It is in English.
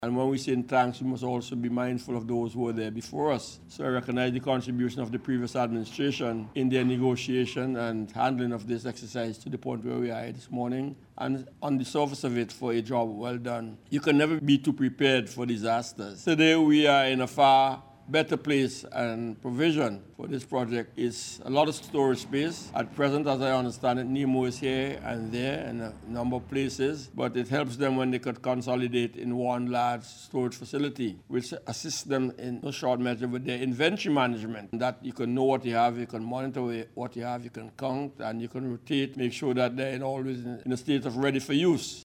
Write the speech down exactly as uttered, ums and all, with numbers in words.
And when we say thanks, we must also be mindful of those who were there before us. So I recognize the contribution of the previous administration in their negotiation and handling of this exercise to the point where we are this morning. And on the surface of it, for a job well done. You can never be too prepared for disasters. Today we are in a far better place, and provision for this project is a lot of storage space. At present, as I understand it, Nemo is here and there in a number of places, but it helps them when they could consolidate in one large storage facility, which assists them in no short measure with their inventory management, that you can know what you have, you can monitor what you have, you can count, and you can rotate, make sure that they're always in a state of ready for use.